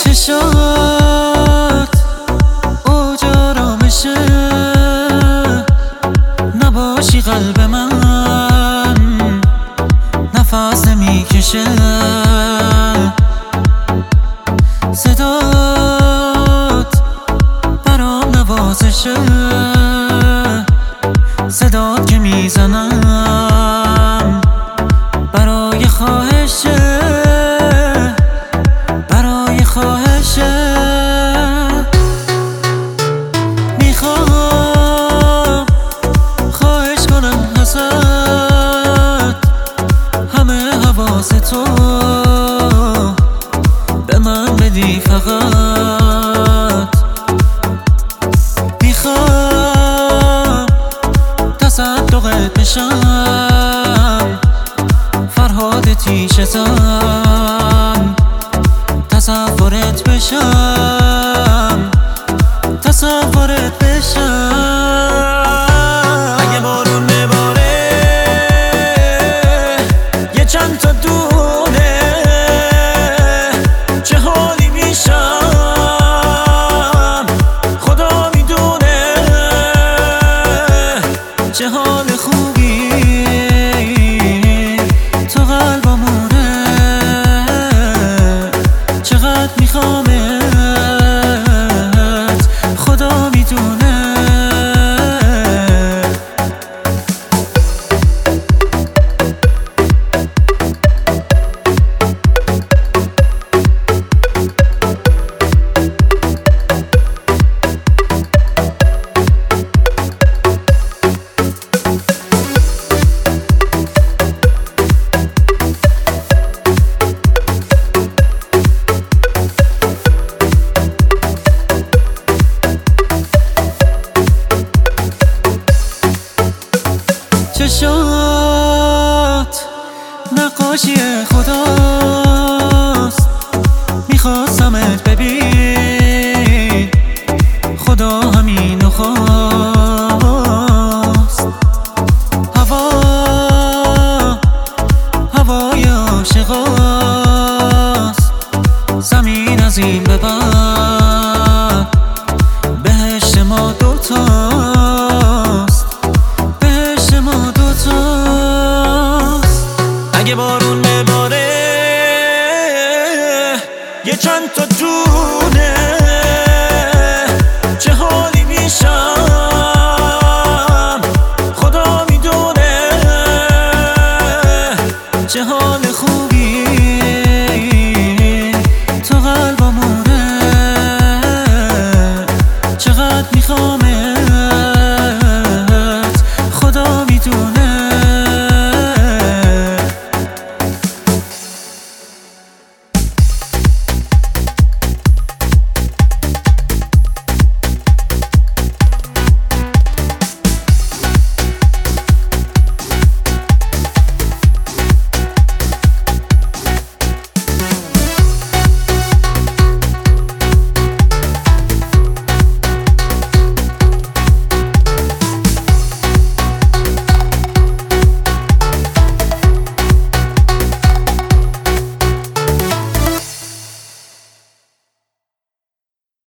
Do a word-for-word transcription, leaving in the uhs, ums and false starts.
چشات اوج آرامشه، نباشی قلب من نفس نمیکشه. صدات برام نوازشه، صدات که میزنم برای خواهشه، برای خواهشه. میخوام خواهش کنم ازت همه حواس تو به من بدی فقط. میخوام تصدقت بشم، فرهاد تیشتم، تصورت بشم، تصورت بشم. اگه بارون بباره یه چند تا دونه، چه حالی میشم خدا میدونه. چه حال خوبی تو قلبمونه، چقدر میخوامت خدا میدونه. چشات نقاشی خداست، میخواستمت ببین خدا همینو خواست. هوا هوای عاشقاست، زمین از این به بعد بهشت ما دوتاست، بهشت ما دوتاست. اگه بارون بباره یه چند تا دونه،